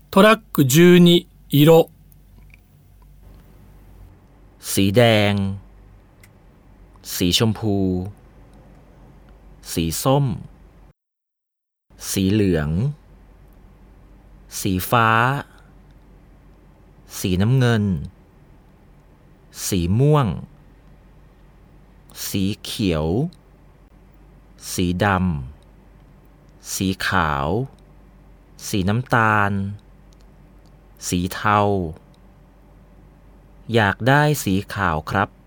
トラック12色สีแดงสีชมพูสีส้มสีเหลืองสีฟ้าสีน้ำเงินสีม่วงสีเขียวสีดำสีขาวสีน้ำตาลสีเทาอยากได้สีขาวครับ